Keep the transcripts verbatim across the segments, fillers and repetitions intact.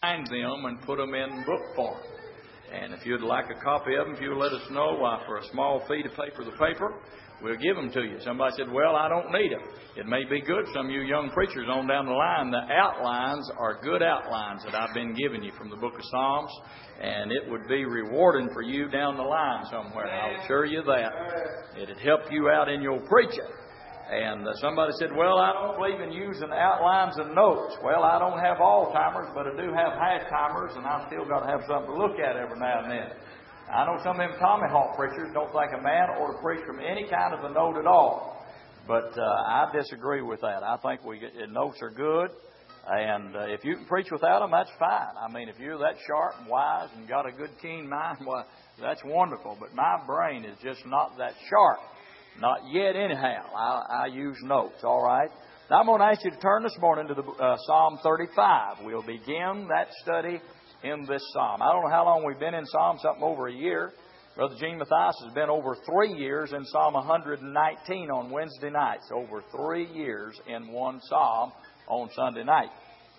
Find them and put them in book form. And if you'd like a copy of them, if you'll let us know, why, for a small fee to pay for the paper, we'll give them to you. Somebody said, well, I don't need them. It may be good. Some of you young preachers on down the line, the outlines are good outlines that I've been giving you from the book of Psalms, and it would be rewarding for you down the line somewhere. I'll assure you that. It'd help you out in your preaching. And uh, somebody said, well, I don't believe in using outlines and notes. Well, I don't have all-timers, but I do have half-timers, and I still got to have something to look at every now and then. I know some of them Tommy Hawk preachers don't think a man ought to preach from any kind of a note at all. But uh, I disagree with that. I think we get, notes are good, and uh, if you can preach without them, that's fine. I mean, if you're that sharp and wise and got a good, keen mind, well, that's wonderful. But my brain is just not that sharp. Not yet, anyhow. I, I use notes, all right? Now, I'm going to ask you to turn this morning to the uh, Psalm thirty-five. We'll begin that study in this psalm. I don't know how long we've been in Psalm, something over a year. Brother Gene Mathias has been over three years in Psalm one hundred nineteen on Wednesday nights. Over three years in one psalm on Sunday night.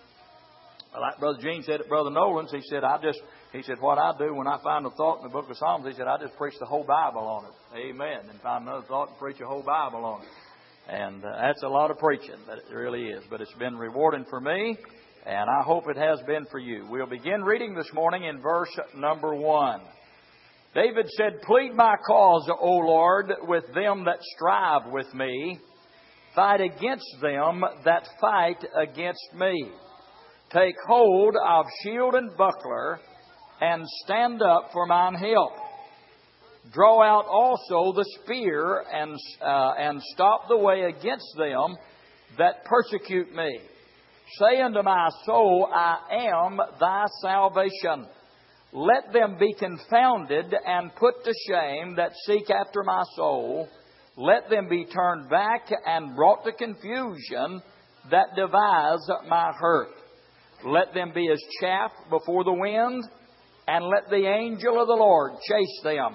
Like Brother Gene said at Brother Nolan's, he said, I just, he said, what I do when I find a thought in the book of Psalms, he said, I just preach the whole Bible on it. Amen. And find another thought and preach a whole Bible on it. And uh, that's a lot of preaching, but it really is. But it's been rewarding for me, and I hope it has been for you. We'll begin reading this morning in verse number one. David said, plead my cause, O Lord, with them that strive with me. Fight against them that fight against me. Take hold of shield and buckler, and stand up for mine help. Draw out also the spear, and uh, and stop the way against them that persecute me. Say unto my soul, I am thy salvation. Let them be confounded and put to shame that seek after my soul. Let them be turned back and brought to confusion that devise my hurt. Let them be as chaff before the wind, and let the angel of the Lord chase them.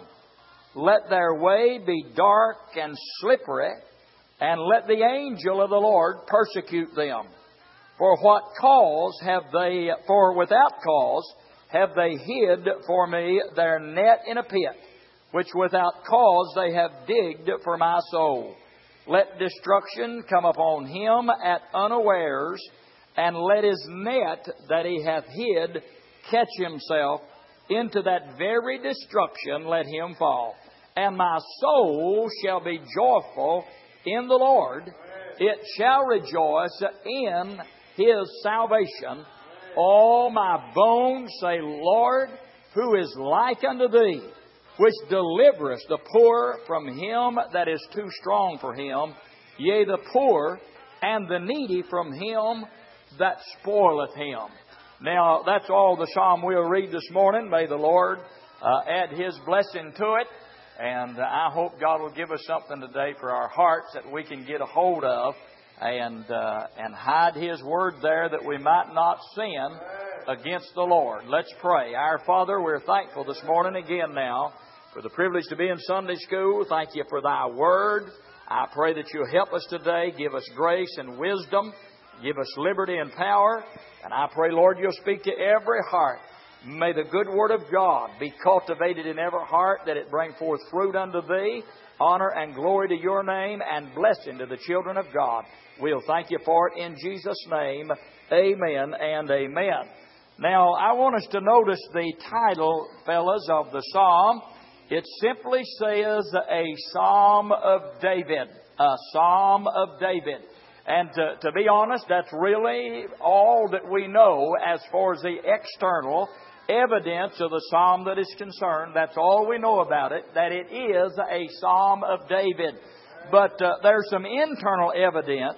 Let their way be dark and slippery, and let the angel of the Lord persecute them. For what cause have they, for without cause have they hid for me their net in a pit, which without cause they have digged for my soul. Let destruction come upon him at unawares, and let his net that he hath hid catch himself. Into that very destruction let him fall. And my soul shall be joyful in the Lord. It shall rejoice in his salvation. All my bones say, Lord, who is like unto thee, which deliverest the poor from him that is too strong for him, yea, the poor and the needy from him that spoileth him. Now, that's all the psalm we'll read this morning. May the Lord uh, add His blessing to it. And uh, I hope God will give us something today for our hearts that we can get a hold of and uh, and hide His Word there that we might not sin against the Lord. Let's pray. Our Father, we're thankful this morning again now for the privilege to be in Sunday school. Thank You for Thy Word. I pray that You'll help us today. Give us grace and wisdom. Give us liberty and power. And I pray, Lord, You'll speak to every heart. May the good Word of God be cultivated in every heart, that it bring forth fruit unto Thee, honor and glory to Your name, and blessing to the children of God. We'll thank You for it in Jesus' name. Amen and amen. Now, I want us to notice the title, fellas, of the psalm. It simply says a Psalm of David. A Psalm of David. And to, to be honest, that's really all that we know as far as the external evidence of the psalm that is concerned. That's all we know about it, that it is a Psalm of David. But uh, there's some internal evidence,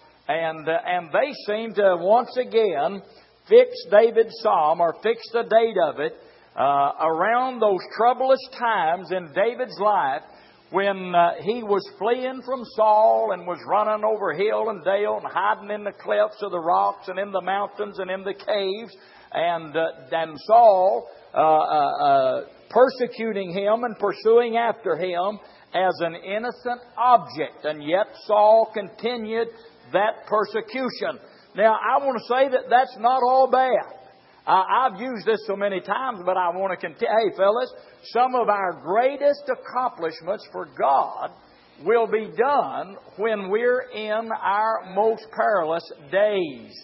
and uh, and they seem to once again fix David's psalm, or fix the date of it, uh, around those troublous times in David's life, when uh, he was fleeing from Saul and was running over hill and dale and hiding in the clefts of the rocks and in the mountains and in the caves, and uh, and Saul uh, uh, uh, persecuting him and pursuing after him as an innocent object. And yet Saul continued that persecution. Now, I want to say that that's not all bad. Uh, I've used this so many times, but I want to continue. Hey, fellas, some of our greatest accomplishments for God will be done when we're in our most perilous days.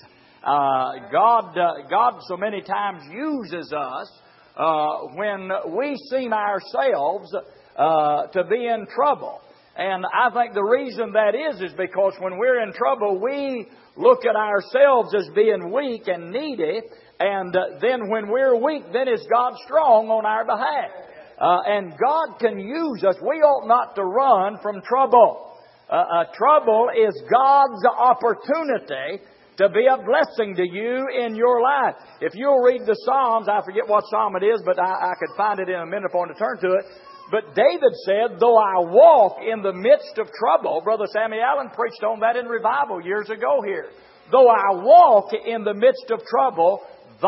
Uh, God, uh, God so many times uses us uh, when we seem ourselves uh, to be in trouble. And I think the reason that is is because when we're in trouble, we look at ourselves as being weak and needy. And uh, then when we're weak, then is God strong on our behalf. Uh, and God can use us. We ought not to run from trouble. Uh, uh, trouble is God's opportunity to be a blessing to you in your life. If you'll read the Psalms, I forget what Psalm it is, but I, I could find it in a minute if I want to turn to it. But David said, though I walk in the midst of trouble, Brother Sammy Allen preached on that in revival years ago here. Though I walk in the midst of trouble,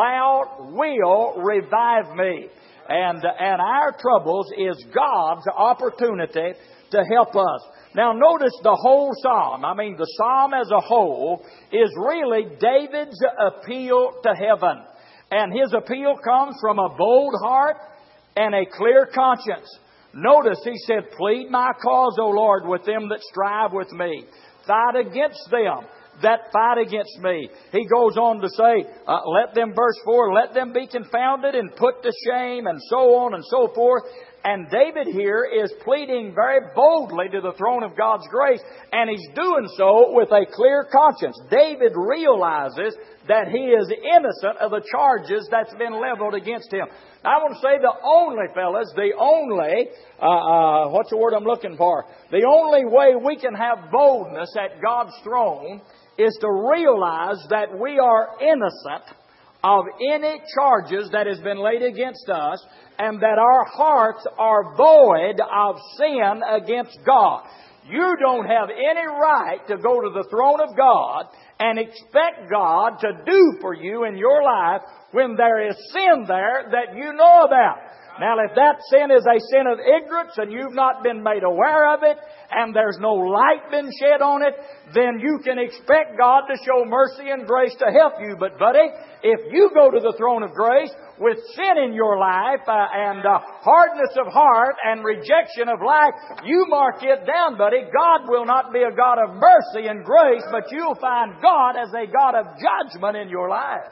Thou will revive me. And, and our troubles is God's opportunity to help us. Now notice the whole psalm. I mean, the psalm as a whole is really David's appeal to heaven. And his appeal comes from a bold heart and a clear conscience. Notice he said, plead my cause, O Lord, with them that strive with me. Fight against them that fight against me. He goes on to say, uh, let them, verse four, let them be confounded and put to shame, and so on and so forth. And David here is pleading very boldly to the throne of God's grace, and he's doing so with a clear conscience. David realizes that he is innocent of the charges that's been leveled against him. Now, I want to say the only, fellas, the only, uh, uh, what's the word I'm looking for? The only way we can have boldness at God's throne is to realize that we are innocent of any charges that has been laid against us, and that our hearts are void of sin against God. You don't have any right to go to the throne of God and expect God to do for you in your life when there is sin there that you know about. Now, if that sin is a sin of ignorance and you've not been made aware of it and there's no light been shed on it, then you can expect God to show mercy and grace to help you. But, buddy, if you go to the throne of grace with sin in your life uh, and uh, hardness of heart and rejection of life, you mark it down, buddy. God will not be a God of mercy and grace, but you'll find God as a God of judgment in your life.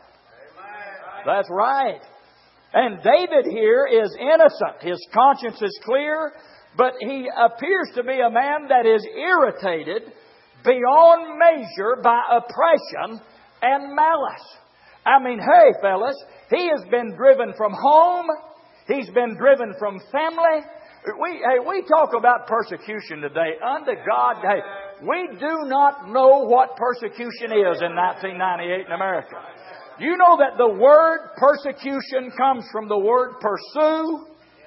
That's right. And David here is innocent. His conscience is clear, but he appears to be a man that is irritated beyond measure by oppression and malice. I mean, hey, fellas, he has been driven from home. He's been driven from family. We, hey, we talk about persecution today. Unto God, hey, we do not know what persecution is in nineteen ninety-eight in America. You know that the word persecution comes from the word pursue?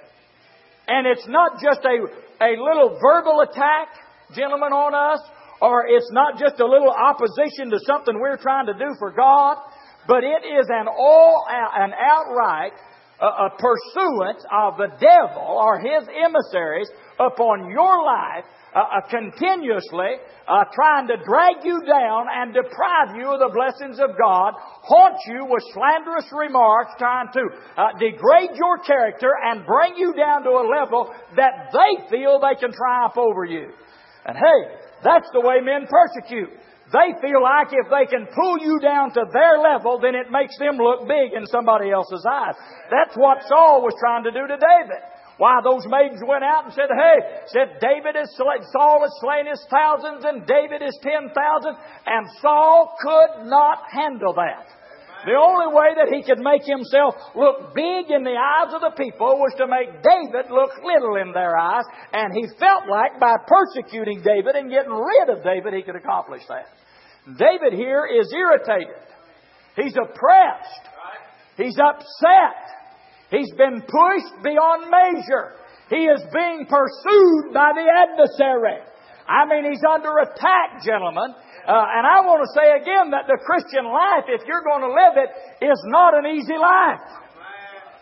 And it's not just a, a little verbal attack, gentlemen, on us, or it's not just a little opposition to something we're trying to do for God, but it is an all an outright uh, a pursuance of the devil or his emissaries upon your life, uh, uh, continuously uh, trying to drag you down and deprive you of the blessings of God, haunt you with slanderous remarks, trying to uh, degrade your character and bring you down to a level that they feel they can triumph over you. And hey, that's the way men persecute. They feel like if they can pull you down to their level, then it makes them look big in somebody else's eyes. That's what Saul was trying to do to David. Why, those maidens went out and said, hey, said David is Saul has slain his thousands and David is ten thousand. And Saul could not handle that. The only way that he could make himself look big in the eyes of the people was to make David look little in their eyes. And he felt like by persecuting David and getting rid of David, he could accomplish that. David here is irritated. He's oppressed. He's upset. He's been pushed beyond measure. He is being pursued by the adversary. I mean, he's under attack, gentlemen. Uh, and I want to say again that the Christian life, if you're going to live it, is not an easy life.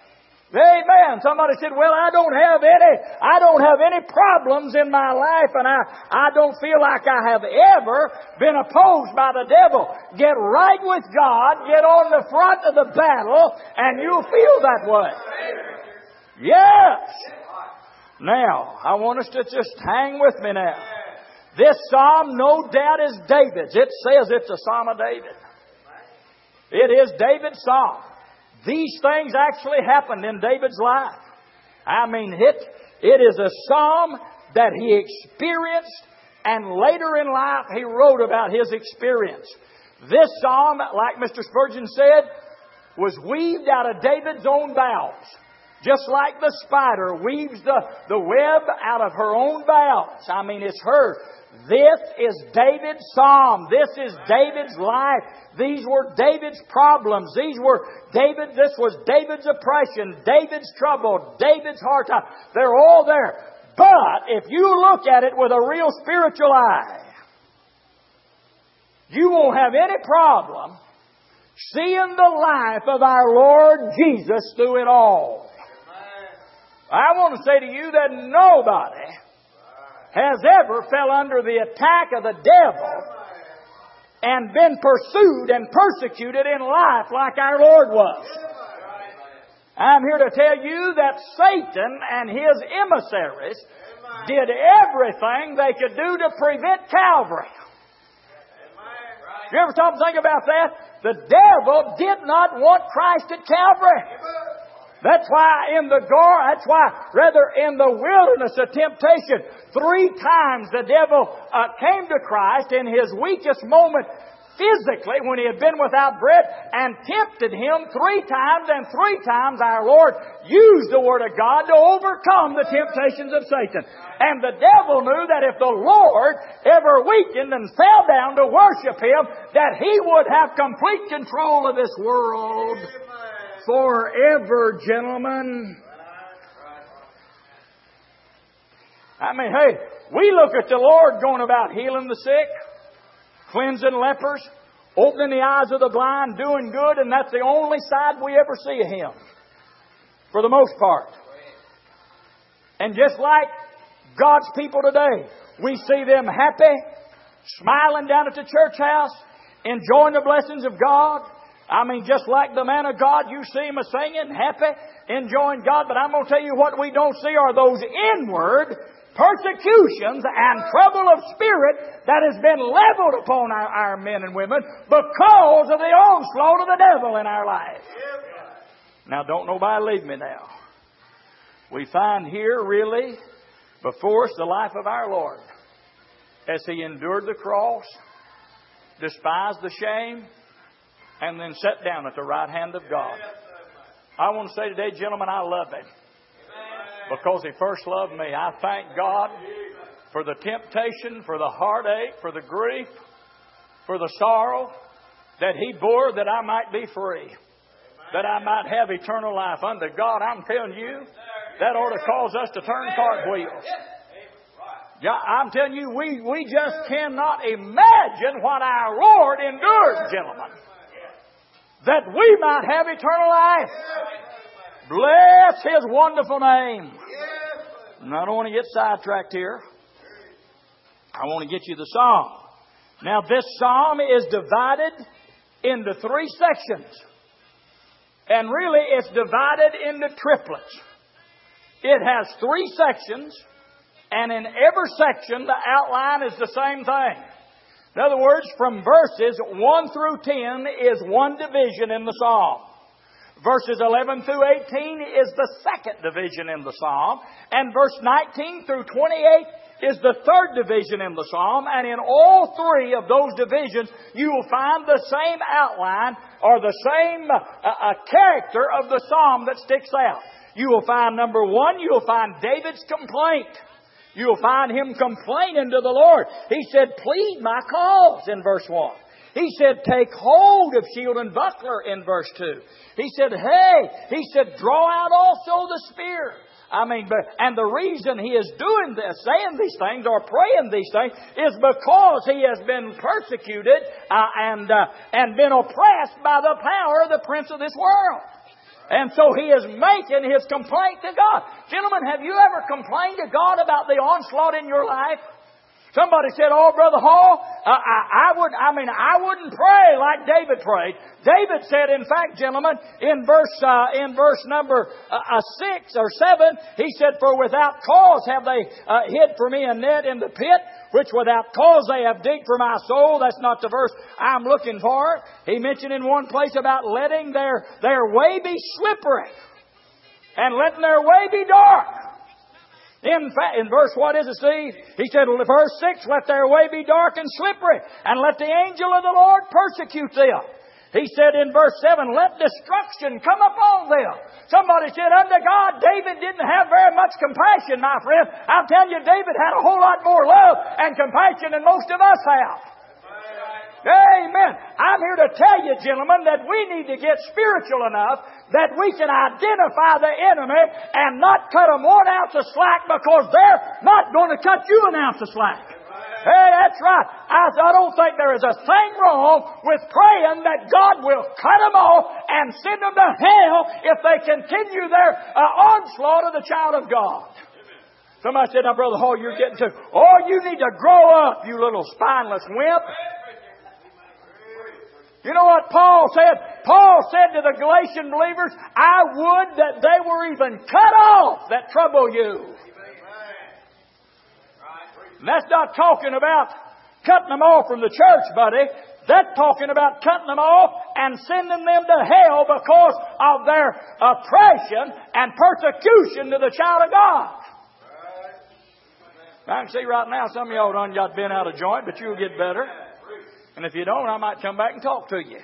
Amen. Somebody said, well, I don't have any, I don't have any problems in my life, and I, I don't feel like I have ever been opposed by the devil. Get right with God, get on the front of the battle, and you'll feel that way. Yes. Now, I want us to just hang with me now. This psalm, no doubt, is David's. It says it's a psalm of David. It is David's psalm. These things actually happened in David's life. I mean, it, it is a psalm that he experienced, and later in life he wrote about his experience. This psalm, like Mister Spurgeon said, was weaved out of David's own bowels. Just like the spider weaves the, the web out of her own bowels. I mean, it's her. This is David's psalm. This is David's life. These were David's problems. These were David. This was David's oppression, David's trouble, David's hard time. They're all there. But if you look at it with a real spiritual eye, you won't have any problem seeing the life of our Lord Jesus through it all. I want to say to you that nobody has ever fell under the attack of the devil and been pursued and persecuted in life like our Lord was. I'm here to tell you that Satan and his emissaries did everything they could do to prevent Calvary. You ever stop and think about that? The devil did not want Christ at Calvary. That's why in the gar, that's why rather in the wilderness of temptation, three times the devil uh, came to Christ in His weakest moment physically when He had been without bread and tempted Him three times, and three times our Lord used the Word of God to overcome the temptations of Satan. And the devil knew that if the Lord ever weakened and fell down to worship Him, that He would have complete control of this world. Forever, gentlemen. I mean, hey, we look at the Lord going about healing the sick, cleansing lepers, opening the eyes of the blind, doing good, and that's the only side we ever see of Him, for the most part. And just like God's people today, we see them happy, smiling down at the church house, enjoying the blessings of God. I mean, just like the man of God, you see him singing, happy, enjoying God. But I'm going to tell you what we don't see are those inward persecutions and trouble of spirit that has been leveled upon our, our men and women because of the onslaught of the devil in our life. Now, don't nobody leave me now. We find here really before us the life of our Lord as He endured the cross, despised the shame, and then sat down at the right hand of God. I want to say today, gentlemen, I love Him because He first loved me. I thank God for the temptation, for the heartache, for the grief, for the sorrow that He bore that I might be free, that I might have eternal life unto God. I'm telling you, that ought to cause us to turn cartwheels. Yeah, I'm telling you, we, we just cannot imagine what our Lord endured, gentlemen, that we might have eternal life. Bless His wonderful name. And I don't want to get sidetracked here. I want to get you the psalm. Now, this psalm is divided into three sections. And really, it's divided into triplets. It has three sections. And in every section, the outline is the same thing. In other words, from verses one through ten is one division in the psalm. Verses eleven through eighteen is the second division in the psalm. And verse nineteen through twenty-eight is the third division in the psalm. And in all three of those divisions, you will find the same outline or the same uh, uh, character of the psalm that sticks out. You will find, number one, you will find David's complaint. You'll find him complaining to the Lord. He said, plead my cause in verse one. He said, take hold of shield and buckler in verse two. He said, hey, he said, draw out also the spear. I mean, but, and the reason he is doing this, saying these things or praying these things is because he has been persecuted uh, and, uh, and been oppressed by the power of the prince of this world. And so he is making his complaint to God. Gentlemen, have you ever complained to God about the onslaught in your life? Somebody said, "Oh, Brother Hall, uh, I, I would, I mean, I wouldn't pray like David prayed." David said, in fact, gentlemen, in verse, uh, in verse number uh, uh, six or seven, he said, "For without cause have they uh, hid for me a net in the pit, which without cause they have digged for my soul." That's not the verse I'm looking for. He mentioned in one place about letting their their way be slippery and letting their way be dark. In fact, in verse, what is it, Steve? He said, verse six, "Let their way be dark and slippery, and let the angel of the Lord persecute them." He said in verse seven, "Let destruction come upon them." Somebody said, "Unto God, David didn't have very much compassion, my friend." I'm telling you, David had a whole lot more love and compassion than most of us have. Amen. I'm here to tell you, gentlemen, that we need to get spiritual enough that we can identify the enemy and not cut them one ounce of slack, because they're not going to cut you an ounce of slack. Hey, that's right. I, I don't think there is a thing wrong with praying that God will cut them off and send them to hell if they continue their uh, onslaught of the child of God. Somebody said, "Now, Brother Hall, you're getting too... Oh, you need to grow up, you little spineless wimp." You know what Paul said? Paul said to the Galatian believers, "I would that they were even cut off that trouble you." And that's not talking about cutting them off from the church, buddy. That's talking about cutting them off and sending them to hell because of their oppression and persecution to the child of God. I can see right now some of y'all done got bent out of joint, but you'll get better. And if you don't, I might come back and talk to you.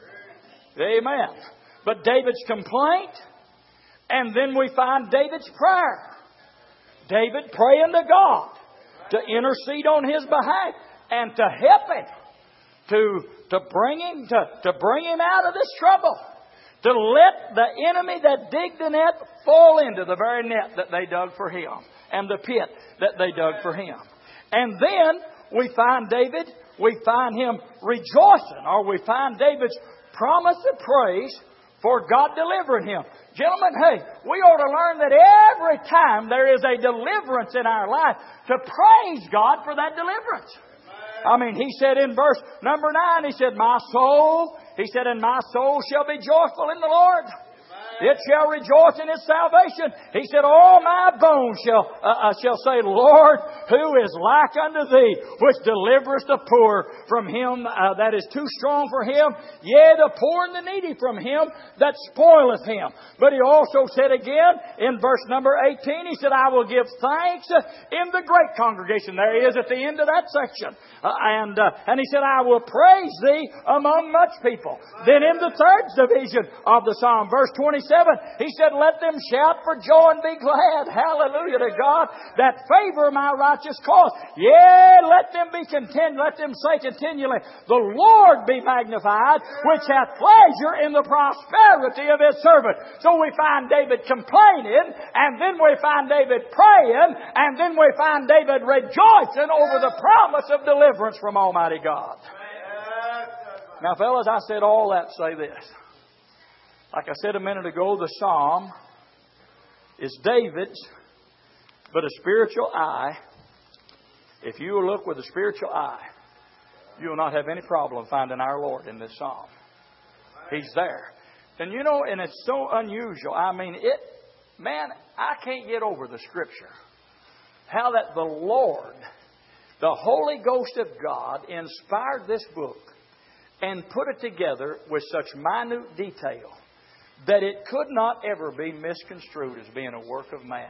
Amen. But David's complaint, and then we find David's prayer. David praying to God to intercede on his behalf and to help him, to, to bring him to, to bring him out of this trouble, to let the enemy that digged the net fall into the very net that they dug for him and the pit that they dug for him. And then we find David, we find him rejoicing, or we find David's promise of praise for God delivering him. Gentlemen, hey, we ought to learn that every time there is a deliverance in our life, to praise God for that deliverance. I mean, he said in verse number nine, he said, "My soul," he said, "and my soul shall be joyful in the Lord. It shall rejoice in its salvation." He said, "All my bones shall uh, uh, shall say, Lord, who is like unto thee, which deliverest the poor from him uh, that is too strong for him, yea, the poor and the needy from him that spoileth him." But he also said again in verse number eighteen, he said, "I will give thanks in the great congregation." There he is at the end of that section. Uh, and uh, and he said, "I will praise thee among much people." Then in the third division of the psalm, verse twenty-seven, he said, "Let them shout for joy and be glad." Hallelujah to God, "that favor my righteous cause. Yea, let them be content. Let them say continually, The Lord be magnified, which hath pleasure in the prosperity of his servant." So we find David complaining, and then we find David praying, and then we find David rejoicing over the promise of deliverance from Almighty God. Now, fellas, I said all that to say this. Like I said a minute ago, the psalm is David's, but a spiritual eye. If you will look with a spiritual eye, you will not have any problem finding our Lord in this psalm. He's there. And you know, and it's so unusual. I mean, it, man, I can't get over the Scripture. How that the Lord, the Holy Ghost of God, inspired this book and put it together with such minute detail that it could not ever be misconstrued as being a work of man.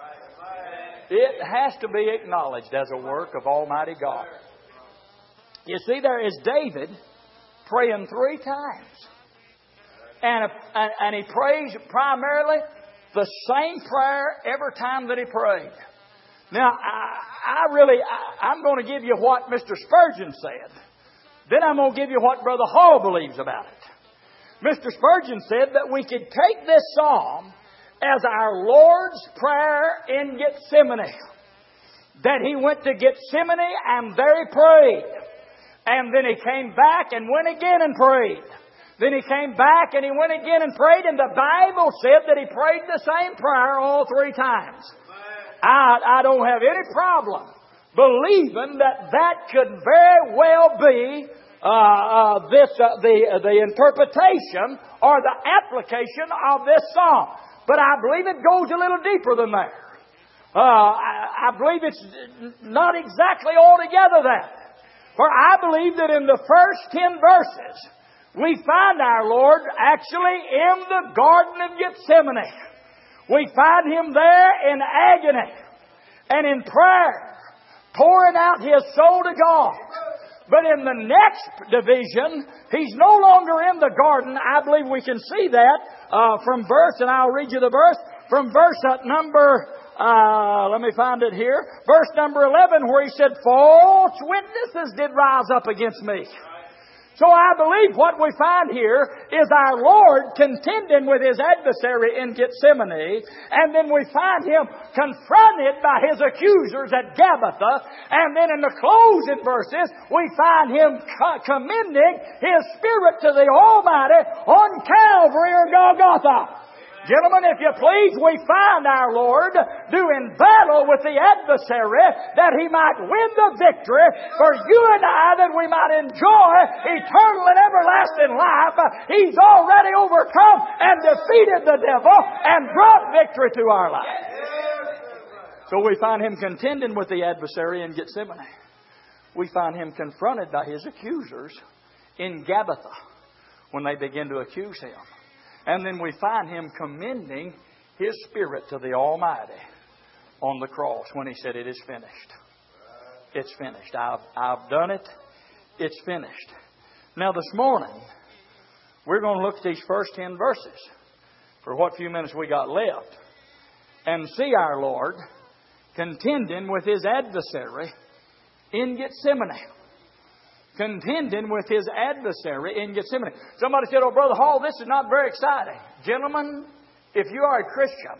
It has to be acknowledged as a work of Almighty God. You see, there is David praying three times. And, and, and he prays primarily the same prayer every time that he prayed. Now, I, I really, I, I'm going to give you what Mister Spurgeon said. Then I'm going to give you what Brother Hall believes about it. Mister Spurgeon said that we could take this psalm as our Lord's Prayer in Gethsemane. That He went to Gethsemane and there He prayed. And then He came back and went again and prayed. Then He came back and He went again and prayed, and the Bible said that He prayed the same prayer all three times. I, I don't have any problem believing that that could very well be uh, uh, this uh, the uh, the interpretation or the application of this psalm. But I believe it goes a little deeper than that. Uh, I, I believe it's not exactly altogether that. For I believe that in the first ten verses, we find our Lord actually in the Garden of Gethsemane. We find Him there in agony and in prayer, pouring out His soul to God. But in the next division, He's no longer in the garden. I believe we can see that uh, from verse, and I'll read you the verse, from verse uh, number, uh, let me find it here, verse number eleven, where He said, false witnesses did rise up against me. So I believe what we find here is our Lord contending with His adversary in Gethsemane, and then we find Him confronted by His accusers at Gabbatha, and then in the closing verses we find Him co- commending His Spirit to the Almighty on Calvary or Golgotha. Gentlemen, if you please, we find our Lord doing battle with the adversary that He might win the victory for you and I, that we might enjoy eternal and everlasting life. He's already overcome and defeated the devil and brought victory to our life. So we find Him contending with the adversary in Gethsemane. We find Him confronted by His accusers in Gabbatha when they begin to accuse Him. And then we find Him commending His Spirit to the Almighty on the cross when He said, it is finished. It's finished. I've, I've done it. It's finished. Now this morning, we're going to look at these first ten verses for what few minutes we got left and see our Lord contending with His adversary in Gethsemane. Contending with His adversary in Gethsemane. Somebody said, oh, Brother Hall, this is not very exciting. Gentlemen, if you are a Christian,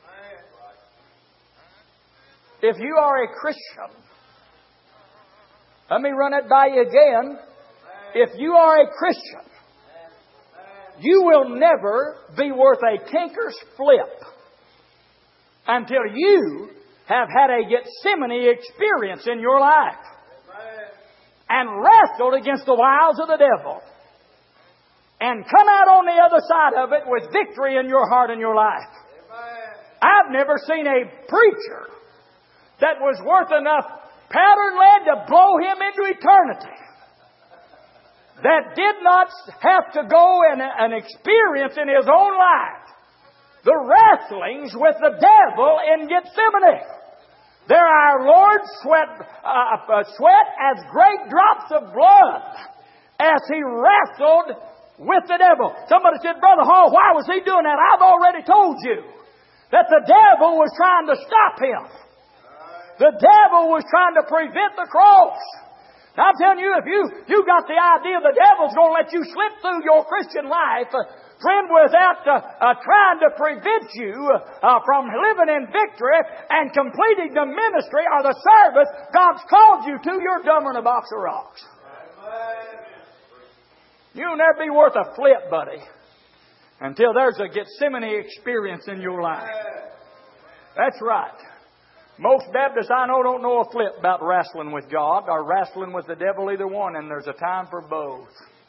if you are a Christian, let me run it by you again. If you are a Christian, you will never be worth a tinker's flip until you have had a Gethsemane experience in your life and wrestled against the wiles of the devil and come out on the other side of it with victory in your heart and your life. I've never seen a preacher that was worth enough powder and lead to blow him into eternity that did not have to go and, and experience in his own life the wrestlings with the devil in Gethsemane. There our Lord sweat, uh, uh, sweat as great drops of blood as He wrestled with the devil. Somebody said, Brother Hall, why was He doing that? I've already told you that the devil was trying to stop Him. The devil was trying to prevent the cross. Now, I'm telling you, if you, you got the idea the devil's going to let you slip through your Christian life, uh, friend, without uh, uh, trying to prevent you uh, from living in victory and completing the ministry or the service God's called you to, you're dumber than a box of rocks. You'll never be worth a flip, buddy, until there's a Gethsemane experience in your life. That's right. Most Baptists I know don't know a flip about wrestling with God or wrestling with the devil, either one, and there's a time for both.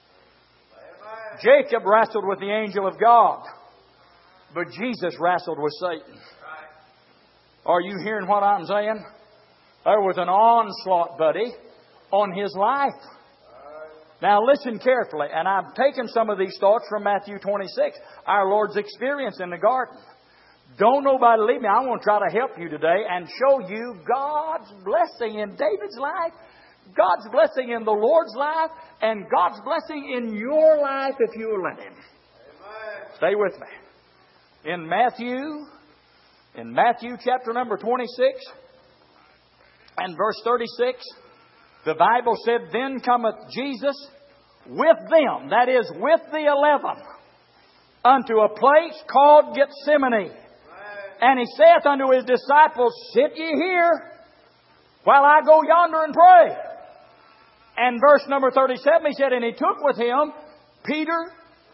Jacob wrestled with the angel of God, but Jesus wrestled with Satan. Are you hearing what I'm saying? There was an onslaught, buddy, on his life. Now listen carefully, and I've taken some of these thoughts from Matthew twenty-six, our Lord's experience in the garden. Don't nobody leave me. I want to try to help you today and show you God's blessing in David's life, God's blessing in the Lord's life, and God's blessing in your life if you will let Him. Amen. Stay with me. In Matthew, in Matthew chapter number twenty-six and verse thirty-six, the Bible said, Then cometh Jesus with them, that is, with the eleven, unto a place called Gethsemane. And He saith unto His disciples, Sit ye here, while I go yonder and pray. And verse number thirty-seven, He said, And He took with Him Peter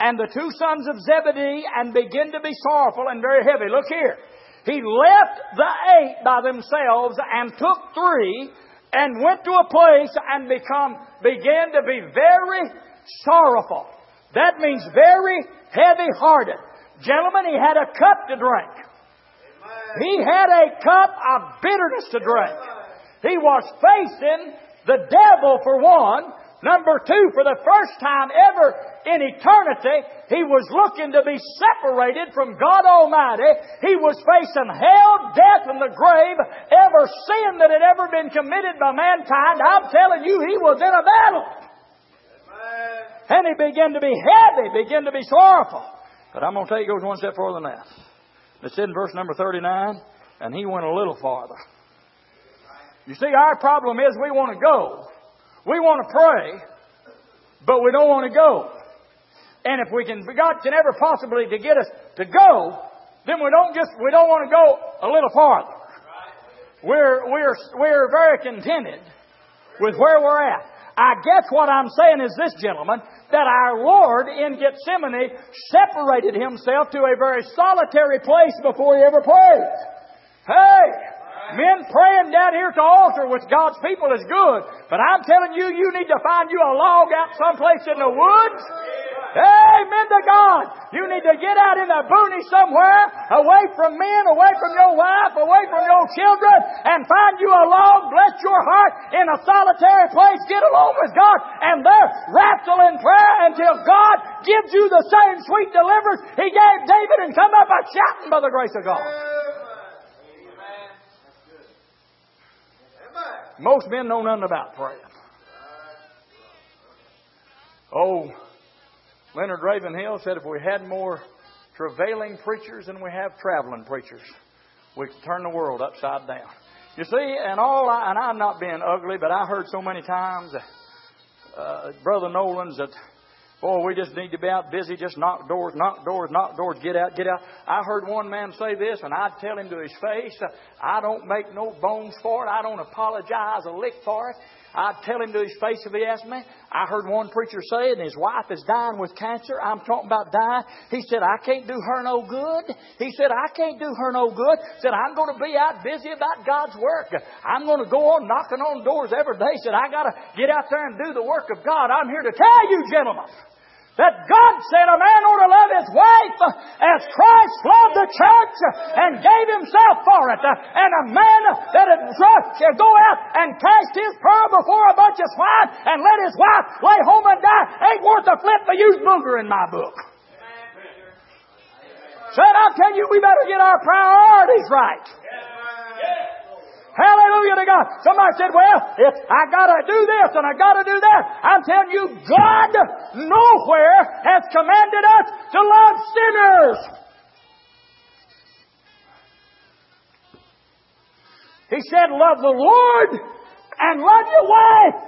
and the two sons of Zebedee, and began to be sorrowful and very heavy. Look here. He left the eight by themselves and took three and went to a place and become, began to be very sorrowful. That means very heavy-hearted. Gentlemen, he had a cup to drink. He had a cup of bitterness to drink. He was facing the devil for one. Number two, for the first time ever in eternity, he was looking to be separated from God Almighty. He was facing hell, death, and the grave. Every sin that had ever been committed by mankind, I'm telling you, he was in a battle. And he began to be heavy, began to be sorrowful. But I'm going to tell you, it goes one step further than that. It's in verse number thirty-nine, and he went a little farther. You see, our problem is we want to go. We want to pray, but we don't want to go. And if we can, God can ever possibly to get us to go, then we don't just, we don't want to go a little farther. We're, we're, we're very contented with where we're at. I guess what I'm saying is this, gentlemen, that our Lord in Gethsemane separated Himself to a very solitary place before He ever prayed. Hey! Men praying down here at the altar with God's people is good. But I'm telling you, you need to find you a log out someplace in the woods. Amen to God. You need to get out in the boonies somewhere, away from men, away from your wife, away from your children, and find you a log, bless your heart, in a solitary place. Get alone with God, and there wrestle in prayer until God gives you the same sweet deliverance He gave David, and come up a shouting by the grace of God. Most men know nothing about praying. Oh, Leonard Ravenhill said if we had more travailing preachers than we have traveling preachers, we could turn the world upside down. You see, and all I, and I'm not being ugly, but I heard so many times, uh, Brother Nolan's that, oh, we just need to be out busy, just knock doors, knock doors, knock doors, get out, get out. I heard one man say this, and I'd tell him to his face, I don't make no bones for it. I don't apologize a lick for it. I'd tell him to his face if he asked me. I heard one preacher say it, and his wife is dying with cancer. I'm talking about dying. He said, I can't do her no good. He said, I can't do her no good. He said, I'm going to be out busy about God's work. I'm going to go on knocking on doors every day. He said, I got to get out there and do the work of God. I'm here to tell you, gentlemen, that God said a man ought to love his wife as Christ loved the church and gave Himself for it. And a man that would go out and cast his pearl before a bunch of swine and let his wife lay home and die ain't worth a flip of used booger in my book. Son, I'll tell you, we better get our priorities right. Hallelujah to God. Somebody said, well, if I got to do this and I got to do that. I'm telling you, God nowhere has commanded us to love sinners. He said, love the Lord and love your wife.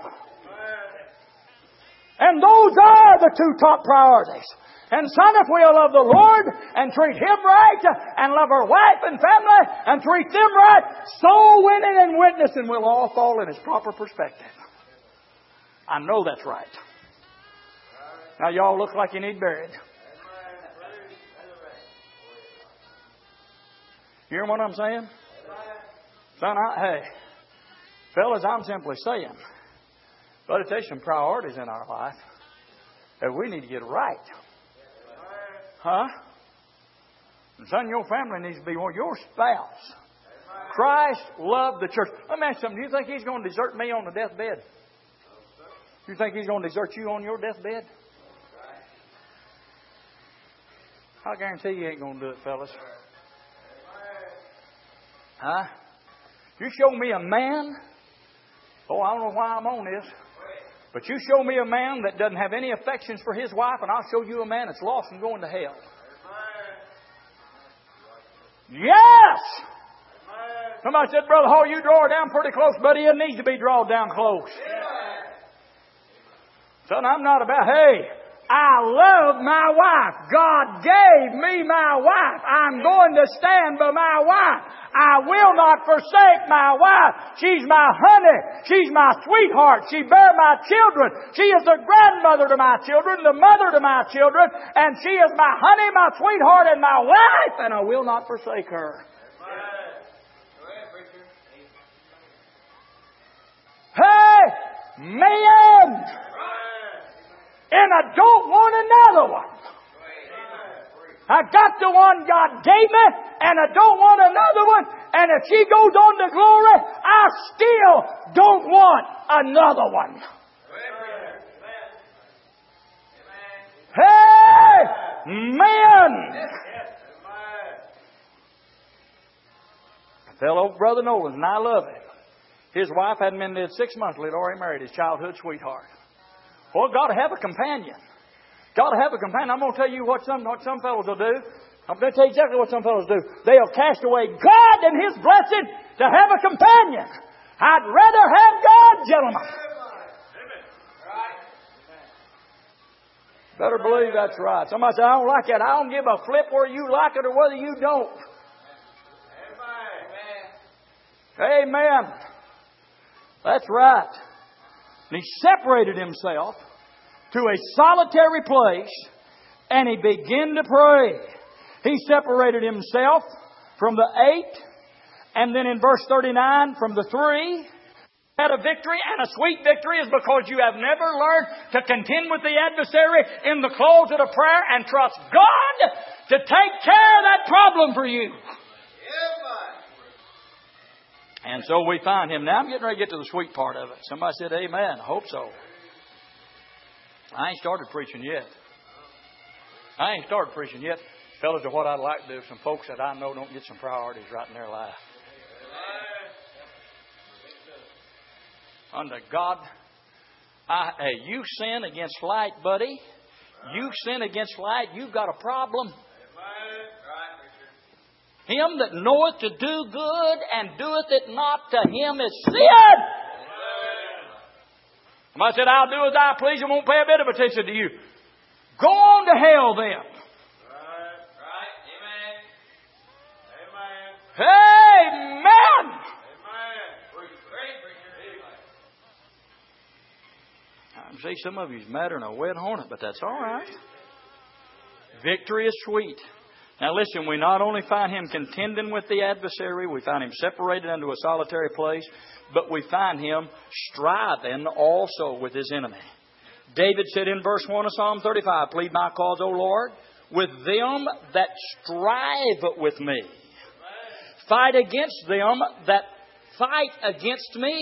And those are the two top priorities. And son, if we'll love the Lord and treat Him right and love our wife and family and treat them right, soul winning and witnessing will all fall in its proper perspective. I know that's right. Now y'all look like you need buried. You hear what I'm saying? Son, I, hey, fellas, I'm simply saying, but there's some priorities in our life that we need to get right. Huh? And son, your family needs to be one. Your spouse. Christ loved the church. Let me ask you something. Do you think He's going to desert me on the deathbed? Do you think He's going to desert you on your deathbed? I guarantee you ain't going to do it, fellas. Huh? You show me a man. Oh, I don't know why I'm on this. But you show me a man that doesn't have any affections for his wife, and I'll show you a man that's lost and going to hell. Yes! Somebody said, Brother Hall, you draw her down pretty close, buddy. It needs to be drawn down close. Son, I'm not about, hey, I love my wife. God gave me my wife. I'm going to stand by my wife. I will not forsake my wife. She's my honey. She's my sweetheart. She bare my children. She is the grandmother to my children, the mother to my children, and she is my honey, my sweetheart, and my wife, and I will not forsake her. Hey, man! And I don't want another one. I got the one God gave me, and I don't want another one. And if she goes on to glory, I still don't want another one. Hey, man! I tell old Brother Nolan, and I love him. His wife hadn't been dead six months till he'd already married his childhood sweetheart. Well, got to have a companion. Got to have a companion. I'm going to tell you what some what some fellows will do. I'm going to tell you exactly what some fellows do. They'll cast away God and His blessing to have a companion. I'd rather have God, gentlemen. Better believe that's right. Somebody said, I don't like that. I don't give a flip whether you like it or whether you don't. Amen. Amen. That's right. And He separated Himself to a solitary place, and He began to pray. He separated Himself from the eight, and then in verse thirty-nine, from the three. Had a victory, and a sweet victory is because you have never learned to contend with the adversary in the closet of prayer and trust God to take care of that problem for you. And so we find Him. Now I'm getting ready to get to the sweet part of it. Somebody said amen. I hope so. I ain't started preaching yet. I ain't started preaching yet. Fellas, what I'd like to do, some folks that I know don't get some priorities right in their life. Under God, I, hey, you sin against light, buddy. You sin against light, you've got a problem. Him that knoweth to do good and doeth it not, to him is sin. Somebody said, I'll do as I please and won't pay a bit of attention to you. Go on to hell then. Right, right. Amen. Amen. Amen. I see some of you's madder than a wet hornet, but that's all right. Victory is sweet. Now listen, we not only find Him contending with the adversary, we find Him separated into a solitary place, but we find Him striving also with His enemy. David said in verse one of Psalm thirty-five, plead my cause, O Lord, with them that strive with me. Fight against them that fight against me.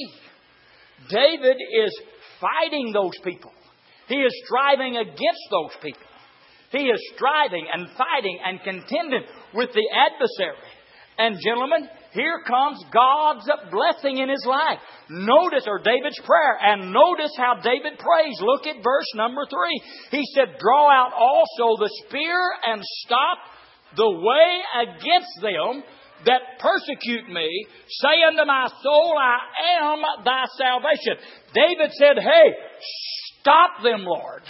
David is fighting those people. He is striving against those people. He is striving and fighting and contending with the adversary. And gentlemen, here comes God's blessing in his life. Notice, or David's prayer, and notice how David prays. Look at verse number three. He said, draw out also the spear and stop the way against them that persecute me. Say unto my soul, I am thy salvation. David said, hey, stop them, Lord,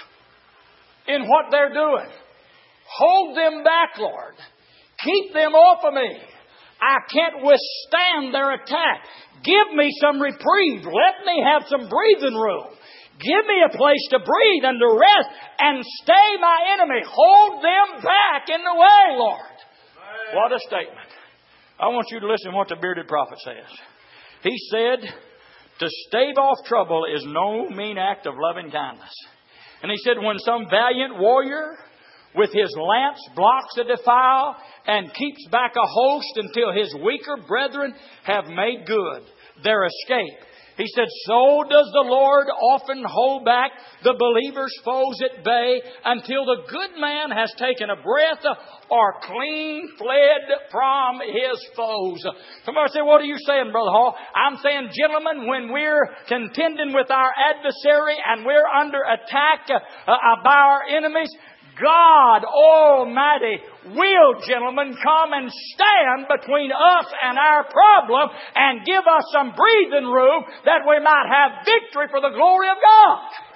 in what they're doing. Hold them back, Lord. Keep them off of me. I can't withstand their attack. Give me some reprieve. Let me have some breathing room. Give me a place to breathe and to rest and stay my enemy. Hold them back in the way, Lord. What a statement. I want you to listen to what the bearded prophet says. He said, to stave off trouble is no mean act of loving kindness. And he said, when some valiant warrior with his lance blocks a defile and keeps back a host until his weaker brethren have made good their escape. He said, so does the Lord often hold back the believer's foes at bay until the good man has taken a breath or clean fled from his foes. Somebody say, what are you saying, Brother Hall? I'm saying, gentlemen, when we're contending with our adversary and we're under attack uh, by our enemies, God Almighty will, gentlemen, come and stand between us and our problem and give us some breathing room that we might have victory for the glory of God.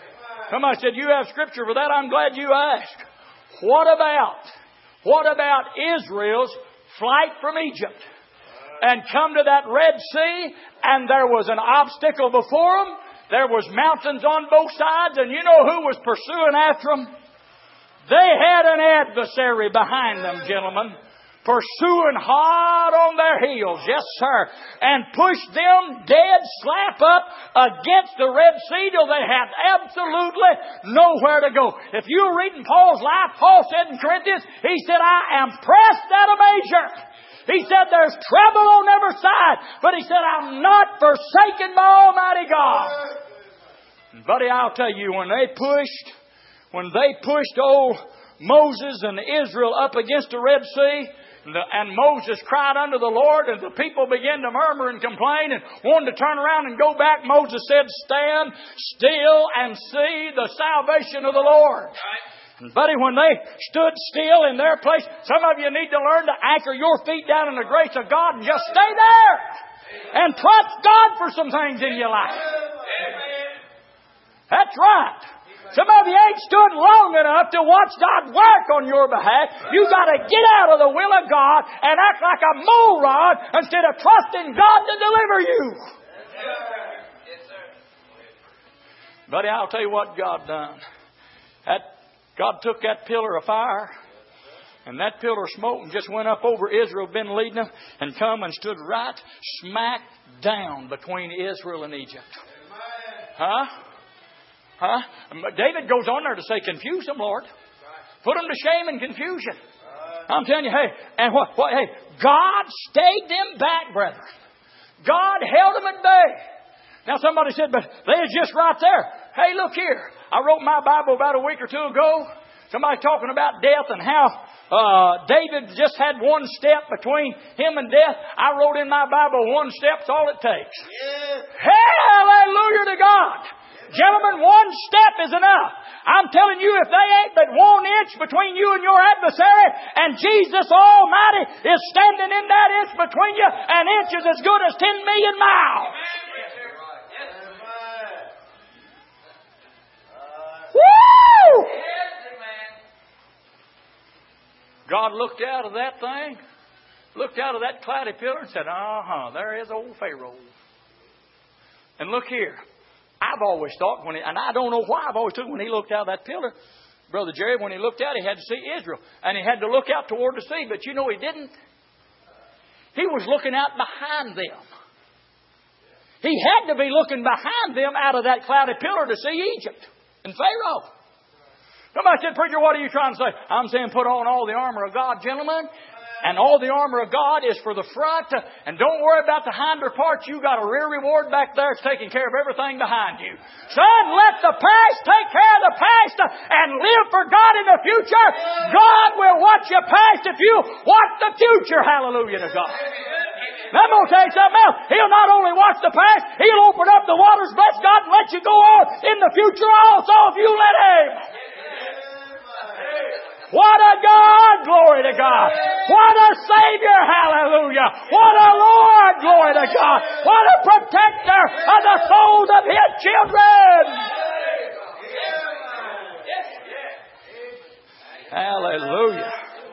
Somebody said, you have scripture for that? I'm glad you asked. What about, what about Israel's flight from Egypt? And come to that Red Sea, and there was an obstacle before them. There was mountains on both sides, and you know who was pursuing after them? They had an adversary behind them, gentlemen, pursuing hard on their heels, yes sir, and pushed them dead slap up against the Red Sea till they had absolutely nowhere to go. If you were reading Paul's life, Paul said in Corinthians, he said, I am pressed at a measure. He said there's trouble on every side, but he said I'm not forsaken by Almighty God. And buddy, I'll tell you, when they pushed, when they pushed old Moses and Israel up against the Red Sea, And, the, and Moses cried unto the Lord, and the people began to murmur and complain and wanted to turn around and go back. Moses said, stand still and see the salvation of the Lord. Right. And buddy, when they stood still in their place, some of you need to learn to anchor your feet down in the grace of God and just stay there and trust God for some things in your life. That's right. Some of you ain't stood long enough to watch God work on your behalf. You got to get out of the will of God and act like a moron instead of trusting God to deliver you. Buddy, I'll tell you what God done. That God took that pillar of fire and that pillar of smoke and just went up over Israel, been leading them, and come and stood right smack down between Israel and Egypt. Huh? Huh? David goes on there to say, confuse them, Lord. Put them to shame and confusion. I'm telling you, hey, and what, what, hey, God stayed them back, brethren. God held them at bay. Now somebody said, but they was just right there. Hey, look here. I wrote my Bible about a week or two ago. Somebody talking about death and how uh, David just had one step between him and death. I wrote in my Bible, one step's all it takes. Yeah. Hallelujah to God. Gentlemen, one step is enough. I'm telling you, if they ain't but one inch between you and your adversary, and Jesus Almighty is standing in that inch between you, an inch is as good as ten million miles. Woo! God looked out of that thing, looked out of that cloudy pillar and said, uh-huh, there is old Pharaoh. And look here. I've always thought, when he, and I don't know why, I've always thought when he looked out of that pillar, Brother Jerry, when he looked out, he had to see Israel. And he had to look out toward the sea. But you know he didn't. He was looking out behind them. He had to be looking behind them out of that cloudy pillar to see Egypt and Pharaoh. Somebody said, preacher, what are you trying to say? I'm saying put on all the armor of God, gentlemen. And all the armor of God is for the front. And don't worry about the hinder parts. You got a real reward back there. It's taking care of everything behind you. Son, let the past take care of the past and live for God in the future. God will watch your past if you watch the future. Hallelujah to God. Now, I'm going to tell you something else. He'll not only watch the past, He'll open up the waters, bless God, and let you go on in the future also if you let Him. What a God, glory to God. What a Savior, hallelujah. What a Lord, glory to God. What a protector of the souls of His children. Hallelujah.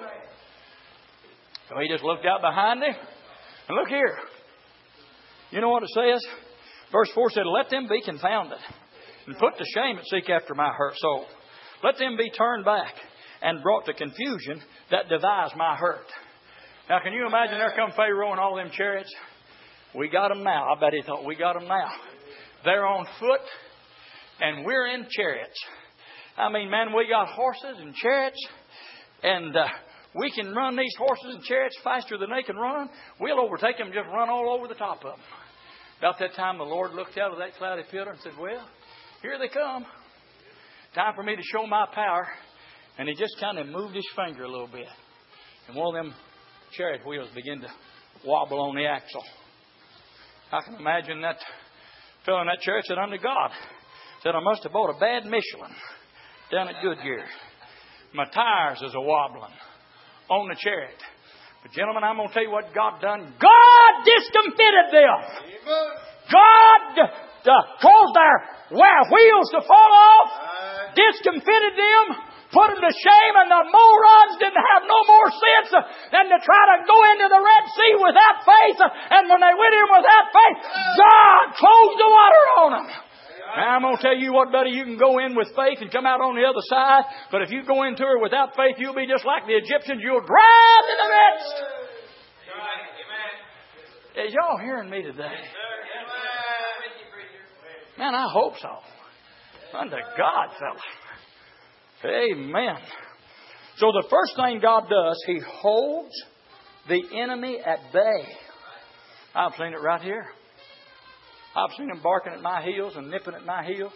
So he just looked out behind him. And look here. You know what it says? Verse four said, let them be confounded and put to shame that seek after my hurt soul. Let them be turned back and brought to confusion that devise my hurt. Now, can you imagine there come Pharaoh and all them chariots? We got them now. I bet he thought, we got them now. They're on foot and we're in chariots. I mean, man, we got horses and chariots and uh, we can run these horses and chariots faster than they can run. We'll overtake them and just run all over the top of them. About that time, the Lord looked out of that cloudy pillar and said, well, here they come. Time for me to show my power. And he just kind of moved his finger a little bit. And one of them chariot wheels began to wobble on the axle. I can imagine that fellow in that chariot said unto God, said, I must have bought a bad Michelin down at Goodyear. My tires is a wobbling on the chariot. But gentlemen, I'm going to tell you what God done. God discomfited them. God uh, caused their wheels to fall off. discomfited them, put them to shame, and the morons didn't have no more sense than to try to go into the Red Sea without faith. And when they went in without faith, God closed the water on them. Now, I'm going to tell you what, buddy, you can go in with faith and come out on the other side, but if you go into it without faith, you'll be just like the Egyptians. You'll drown in the midst. Is y'all hearing me today? Man, I hope so. Unto God, fella. Amen. So the first thing God does, He holds the enemy at bay. I've seen it right here. I've seen them barking at my heels and nipping at my heels.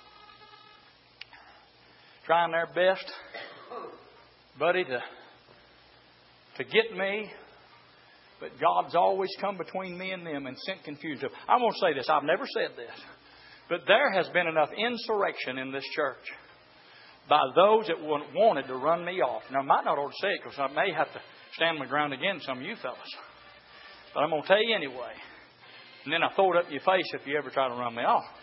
Trying their best, buddy, to, to get me. But God's always come between me and them and sent confusion. I won't say this. I've never said this. But there has been enough insurrection in this church by those that wanted to run me off. Now, I might not ought to say it because I may have to stand my ground again, some of you fellas. But I'm going to tell you anyway. And then I throw it up in your face if you ever try to run me off.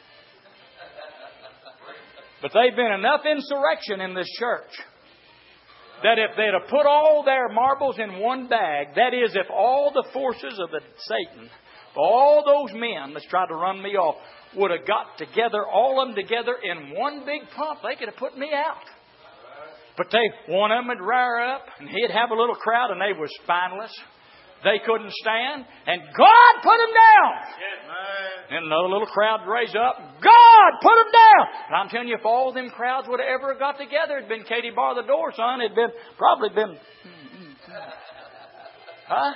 But there've been enough insurrection in this church that if they'd have put all their marbles in one bag, that is, if all the forces of the Satan, all those men that's tried to run me off, would have got together, all of them together in one big pump, they could have put me out. But they, one of them would rear up, and he'd have a little crowd, and they were spineless. They couldn't stand, and God put them down. Then another little crowd raised up. God put them down. And I'm telling you, if all them crowds would have ever got together, it'd been Katie bar the door, son. It'd been probably been. Huh?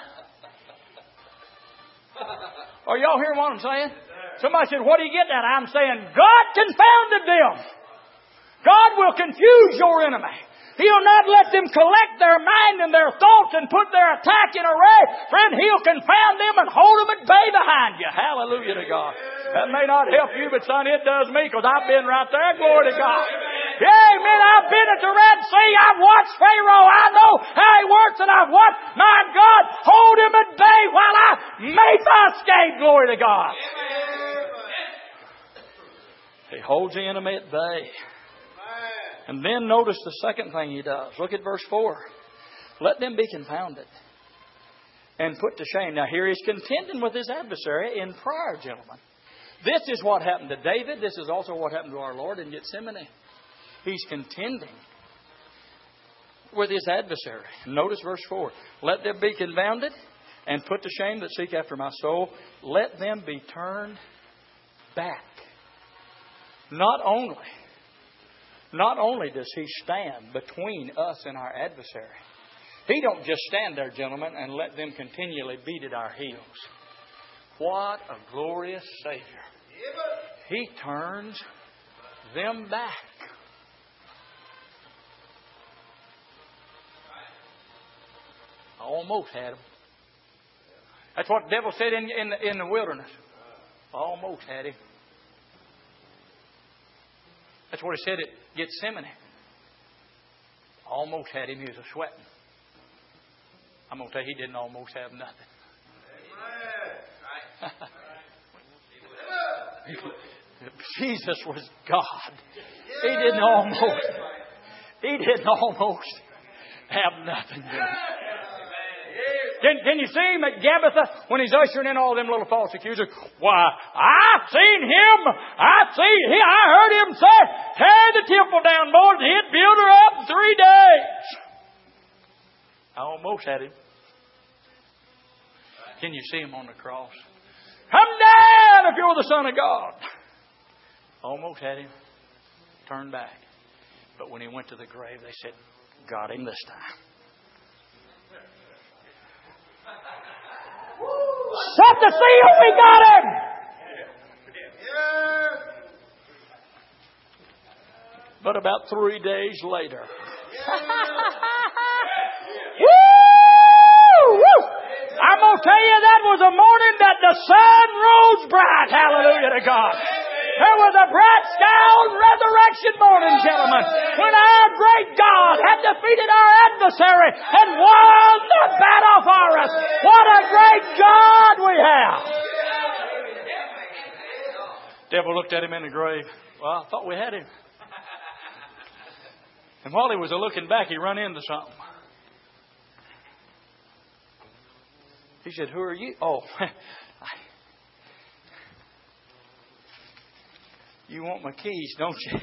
Are y'all hearing what I'm saying? Somebody said, "What are you getting at?" I'm saying, God confounded them. God will confuse your enemy. He'll not let them collect their mind and their thoughts and put their attack in array. Friend, He'll confound them and hold them at bay behind you. Hallelujah to God. That may not help you, but son, it does me because I've been right there. Glory to God. Amen. I've been at the Red Sea. I've watched Pharaoh. I know how he works, and I've watched my God hold him at bay while I made my escape. Glory to God. He holds the enemy at bay. And then notice the second thing He does. Look at verse four. Let them be confounded and put to shame. Now here He's contending with His adversary in prayer, gentlemen. This is what happened to David. This is also what happened to our Lord in Gethsemane. He's contending with His adversary. Notice verse four. Let them be confounded and put to shame that seek after my soul. Let them be turned back. Not only... Not only does He stand between us and our adversary, He don't just stand there, gentlemen, and let them continually beat at our heels. What a glorious Savior. He turns them back. I almost had them. That's what the devil said in, in, the, in the wilderness. I almost had him. That's what He said at Gethsemane. Almost had him. He was a sweating. I'm going to tell you, He didn't almost have nothing. Jesus was God. He didn't almost. He didn't almost have nothing. Can, can you see Him at Gabbatha when He's ushering in all them little false accusers? Why, I've seen Him. I've seen Him. I heard Him say, tear the temple down, Lord, and He'd build her up in three days. I almost had Him. Can you see Him on the cross? Come down if you're the Son of God. Almost had Him. Turned back. But when He went to the grave, they said, got Him this time. Set the seal, we got Him! But about three days later. Woo! I'm going to tell you, that was a morning that the sun rose bright. Hallelujah to God. There was a bright sky on resurrection morning, gentlemen, when our great God had defeated our adversary and won the battle for us. What a great God we have. Devil looked at him in the grave. Well, I thought we had him. And while he was looking back, he run into something. He said, "Who are you?" "Oh, you want my keys, don't you?"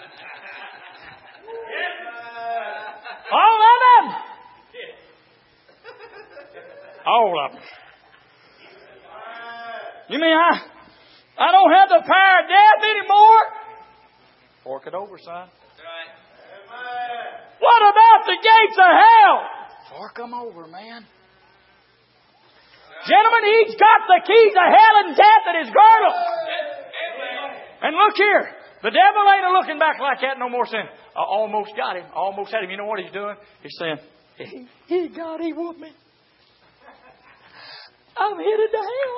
"All of them." "All of them." "You mean I, I don't have the power of death anymore?" "Fork it over, son." "What about the gates of hell?" "Fork them over, man." Gentlemen, he's got the keys of hell and death at his girdle. And look here. The devil ain't looking back like that no more, saying, "I almost got him. Almost had him." You know what he's doing? He's saying, "He, he God, he whooped me. I'm headed to hell."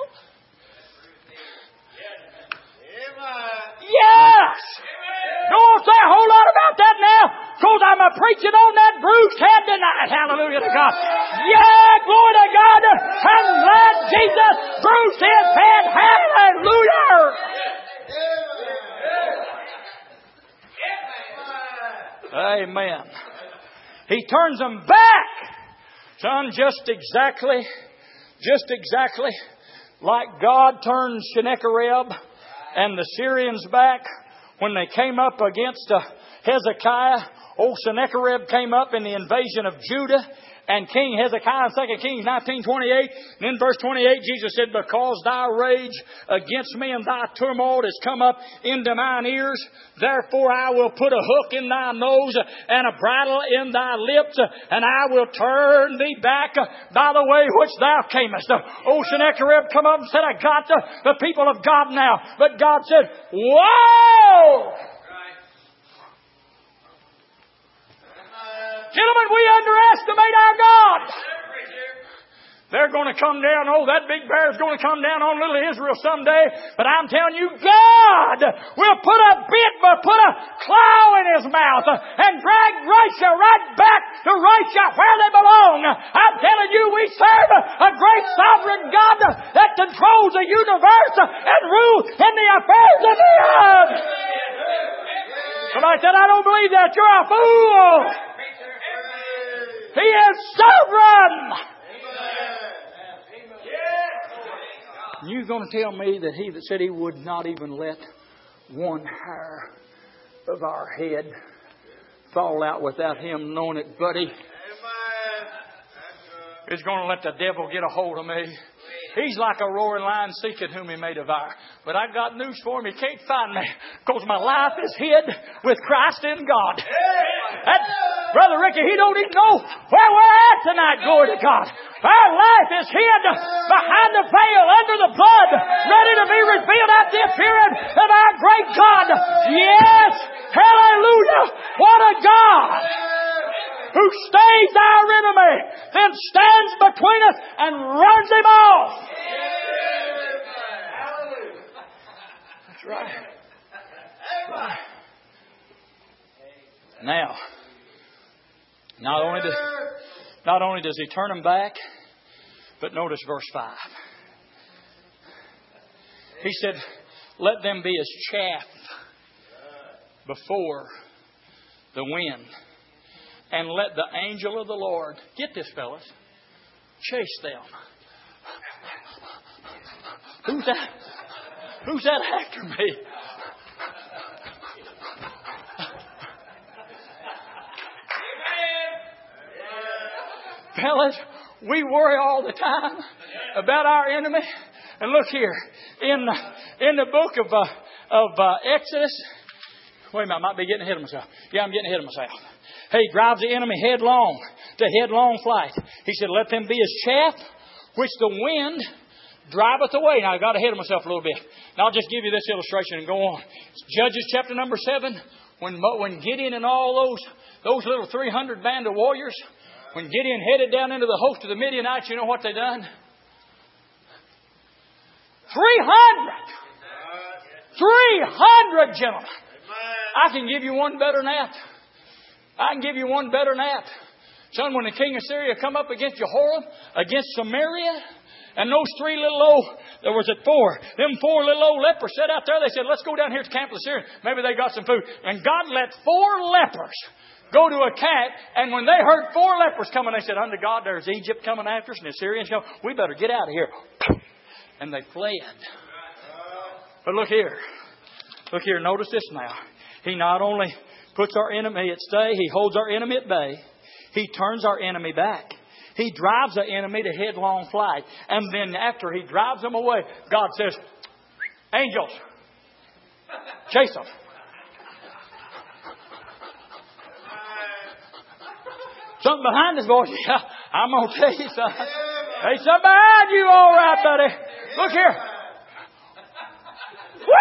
Yes! Don't want to say a whole lot about that now, because I'm a preaching on that bruised head tonight. Hallelujah to God. Yeah, glory to God. I'm glad Jesus bruised his head. Hallelujah. Amen. He turns them back. Son, just exactly, just exactly like God turned Sennacherib and the Syrians back when they came up against uh, Hezekiah. Old Sennacherib came up in the invasion of Judah. And King Hezekiah in Second Kings nineteen twenty-eight. And in verse twenty-eight, Jesus said, "Because thy rage against me and thy turmoil has come up into mine ears, therefore I will put a hook in thy nose and a bridle in thy lips, and I will turn thee back by the way which thou camest." Old Sennacherib come up and said, "I got the, the people of God now." But God said, "Whoa!" Gentlemen, we underestimate our God. They're going to come down. Oh, that big bear is going to come down on little Israel someday. But I'm telling you, God will put a bit, but put a claw in his mouth and drag Russia right back to Russia where they belong. I'm telling you, we serve a great sovereign God that controls the universe and rules in the affairs of the earth. Somebody said, "I don't believe that. You're a fool." He is sovereign. And you're going to tell me that he that said he would not even let one hair of our head fall out without him knowing it, buddy, is going to let the devil get a hold of me. He's like a roaring lion seeking whom he may devour. But I got news for him. He can't find me, because my life is hid with Christ in God. That, Brother Ricky, he don't even know where we're at tonight, glory to God. Our life is hid behind the veil, under the blood, ready to be revealed at the appearing of our great God. Yes! Hallelujah! What a God! Who stays our enemy, then stands between us and runs him off. That's right. That's right. Now, not only does, not only does he turn them back, but notice verse five. He said, "Let them be as chaff before the wind. And let the angel of the Lord," get this, fellas, "chase them." Who's that? Who's that after me? Fellas, we worry all the time about our enemy. And look here, in the, in the book of uh, of uh, Exodus. Wait a minute, I might be getting ahead of myself. Yeah, I'm getting ahead of myself. Hey, he drives the enemy headlong to headlong flight. He said, "Let them be as chaff which the wind driveth away." Now, I got ahead of myself a little bit. Now, I'll just give you this illustration and go on. It's Judges chapter number seven. When, when Gideon and all those, those little three hundred band of warriors, when Gideon headed down into the host of the Midianites, you know what they done? three hundred! three hundred, gentlemen! I can give you one better than that. I can give you one better than that. Son, when the king of Syria come up against Jehoram, against Samaria, and those three little old, there was at four, them four little old lepers sat out there. They said, "Let's go down here to the camp of the Syrians. Maybe they got some food." And God let four lepers go to a camp, and when they heard four lepers coming, they said, "Under God, there's Egypt coming after us, and the Assyrians coming. We better get out of here." And they fled. But look here. Look here. Notice this now. He not only puts our enemy at stay, He holds our enemy at bay. He turns our enemy back. He drives the enemy to headlong flight. And then after He drives them away, God says, "Angels, chase them." Something behind His voice. Yeah, I'm going to tell you something. Hey, something behind you, all right, buddy. Look here. Woo!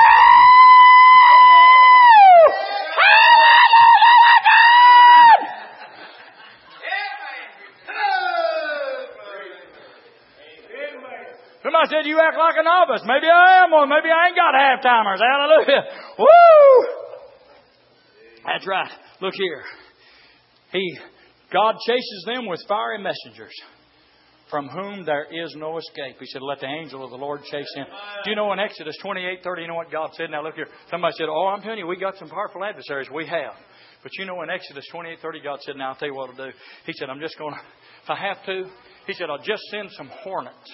Somebody said, "You act like a novice." Maybe I am one. Maybe I ain't got half-timers. Hallelujah. Woo! That's right. Look here. He, God chases them with fiery messengers, from whom there is no escape. He said, "Let the angel of the Lord chase him." Do you know in Exodus twenty-eight thirty, you know what God said? Now look here. Somebody said, "Oh, I'm telling you, we got some powerful adversaries." We have. But you know in Exodus twenty-eight thirty, God said, "Now I'll tell you what I'll do." He said, "I'm just going to, if I have to," He said, "I'll just send some hornets."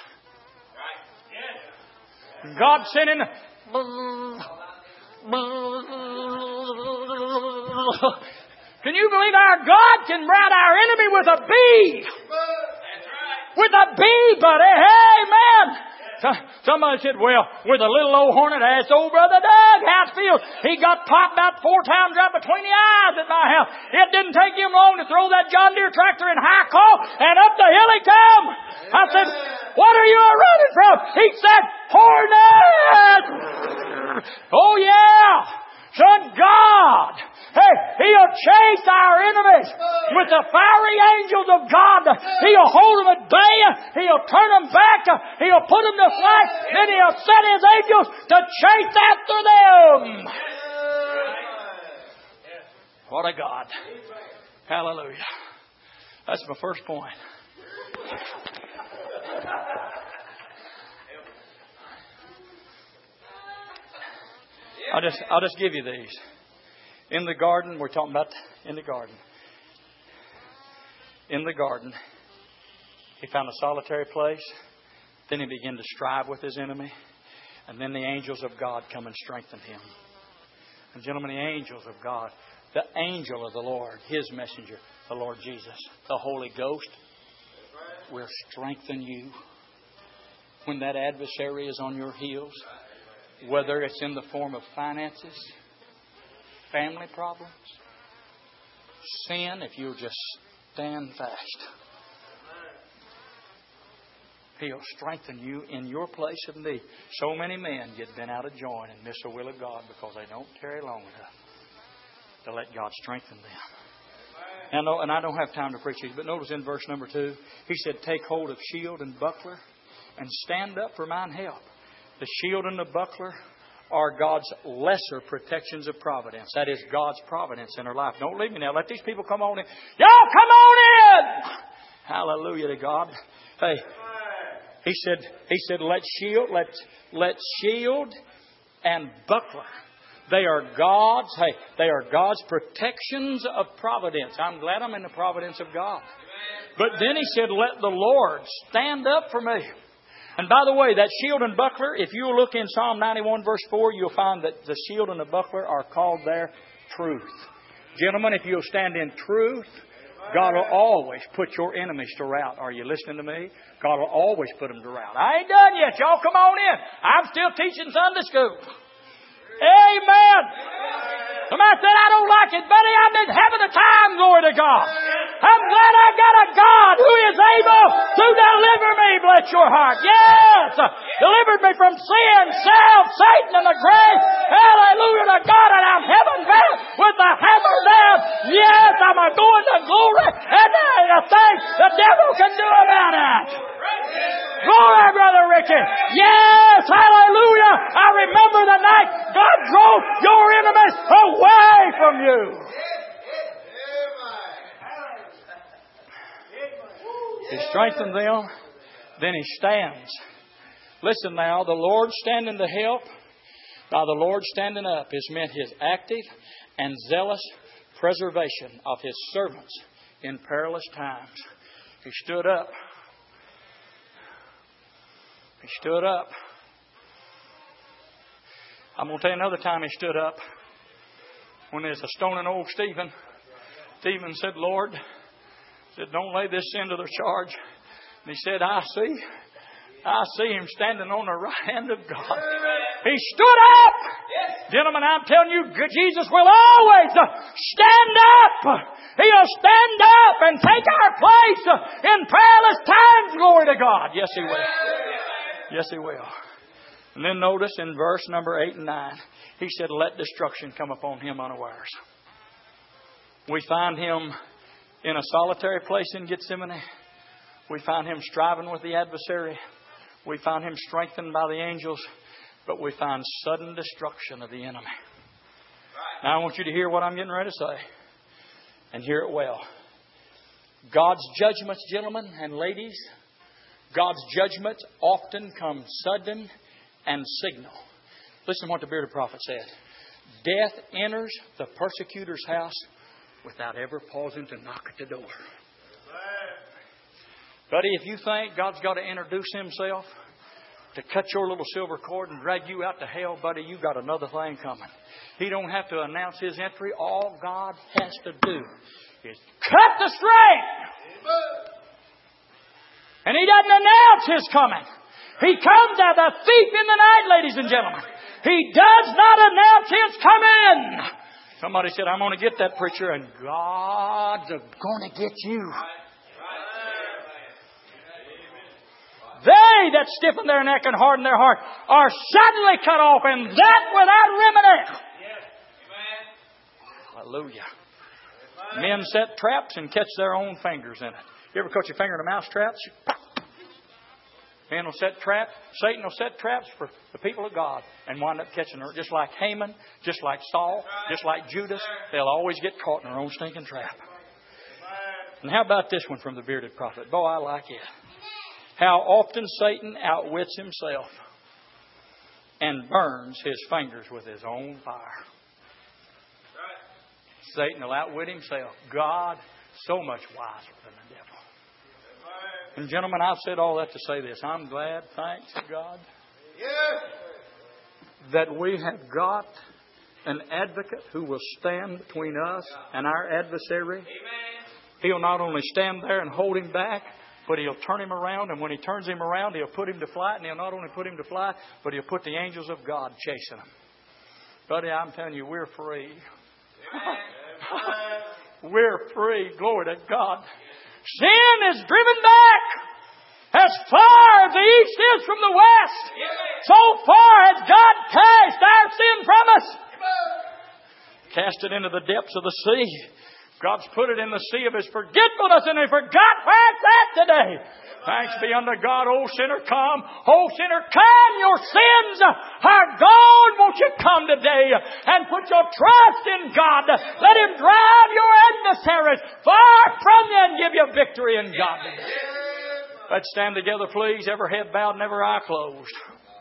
God sent in. Can you believe our God can rout our enemy with a bee? With a bee, buddy. Amen. Somebody said, "Well, with a little old hornet ass old brother Doug Hatfield, he got popped about four times right between the eyes at my house. It didn't take him long to throw that John Deere tractor in high call, and up the hill he come." I said, "What are you running from?" He said, "Hornet!" Oh yeah. Son, God, hey, He'll chase our enemies with the fiery angels of God. He'll hold them at bay. He'll turn them back. He'll put them to flight. Then He'll set His angels to chase after them. What a God. Hallelujah. That's my first point. I'll just, I'll just give you these. In the garden, we're talking about in the garden. In the garden, He found a solitary place. Then He began to strive with His enemy. And then the angels of God come and strengthen Him. And gentlemen, the angels of God, the angel of the Lord, His messenger, the Lord Jesus, the Holy Ghost, will strengthen you when that adversary is on your heels. Whether it's in the form of finances, family problems, sin, if you'll just stand fast, He'll strengthen you in your place of need. So many men get bent out of joint and miss the will of God because they don't tarry long enough to let God strengthen them. And, and I don't have time to preach these, but notice in verse number two, He said, "Take hold of shield and buckler and stand up for mine help." The shield and the buckler are God's lesser protections of providence. That is God's providence in our life. Don't leave me now. Let these people come on in. Y'all come on in! Hallelujah to God. Hey, He said, He said, let shield, let, let shield and buckler. They are God's, hey, they are God's protections of providence. I'm glad I'm in the providence of God. But then He said, let the Lord stand up for me. And by the way, that shield and buckler, if you look in Psalm ninety-one verse four, you'll find that the shield and the buckler are called there truth. Gentlemen, if you'll stand in truth, God will always put your enemies to rout. Are you listening to me? God will always put them to rout. I ain't done yet. Y'all come on in. I'm still teaching Sunday school. Amen. Somebody said, "I don't like it, buddy. I've been having a time, glory to God. I'm glad I got a God who is able to deliver me." Bless your heart. Yes. Delivered me from sin, self, Satan, and the grave. Hallelujah to God. And I'm heaven bound with the hammer down. Yes, I'm a going to glory. And there ain't a thing the devil can do about it. Glory, Brother Ricky. Yes, hallelujah. I remember the night God drove your enemies away from you. He strengthened them, then He stands. Listen now, the Lord standing to help, by the Lord standing up, is meant His active and zealous preservation of His servants in perilous times. He stood up. He stood up. I'm going to tell you another time He stood up. When there's a stoning old Stephen, Stephen said, Lord, said, don't lay this sin to their charge. And he said, I see. I see Him standing on the right hand of God. He stood up. Gentlemen, I'm telling you, Jesus will always stand up. He'll stand up and take our place in perilous times. Glory to God. Yes, He will. Yes, He will. And then notice in verse number eight and nine, He said, let destruction come upon him unawares. We find Him in a solitary place in Gethsemane. We find Him striving with the adversary. We find Him strengthened by the angels. But we find sudden destruction of the enemy. Now I want you to hear what I'm getting ready to say. And hear it well. God's judgments, gentlemen and ladies, God's judgments often come sudden and signal. Listen to what the bearded prophet said. Death enters the persecutor's house without ever pausing to knock at the door. Buddy, if you think God's got to introduce Himself to cut your little silver cord and drag you out to hell, buddy, you got another thing coming. He don't have to announce His entry. All God has to do is cut the string. And He doesn't announce His coming. He comes as a thief in the night, ladies and gentlemen. He does not announce His coming. Somebody said, I'm going to get that preacher, and God's going to get you. They that stiffen their neck and harden their heart are suddenly cut off, and that without remedy. Hallelujah. Men set traps and catch their own fingers in it. You ever caught your finger in a mouse trap? Men will set traps. Satan will set traps for the people of God and wind up catching her. Just like Haman, just like Saul, just like Judas. They'll always get caught in their own stinking trap. And how about this one from the bearded prophet? Boy, I like it. How often Satan outwits himself and burns his fingers with his own fire. Satan will outwit himself. God, so much wiser than the devil. And gentlemen, I've said all that to say this. I'm glad, thanks to God, that we have got an advocate who will stand between us and our adversary. He'll not only stand there and hold him back, but He'll turn him around. And when He turns him around, He'll put him to flight. And He'll not only put him to flight, but He'll put the angels of God chasing him. Buddy, I'm telling you, we're free. We're free. Glory to God. Sin is driven back. As far as the east is from the west, so far has God cast our sin from us. Cast it into the depths of the sea. God's put it in the sea of His forgetfulness, and He forgot where it's at today. Thanks be unto God, O sinner, come. O sinner, come. Your sins are gone. Won't you come today and put your trust in God? Let Him drive your adversaries far from you and give you victory in God today. Let's stand together, please. Every head bowed and every eye closed.